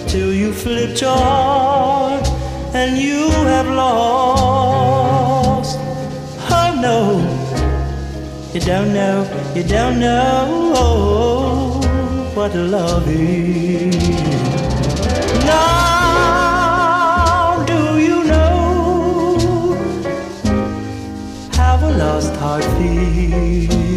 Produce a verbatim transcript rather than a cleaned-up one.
till you flipped your heart and you have lost. Oh no, you don't know, you don't know what love is. Now do you know how a lost heart feels?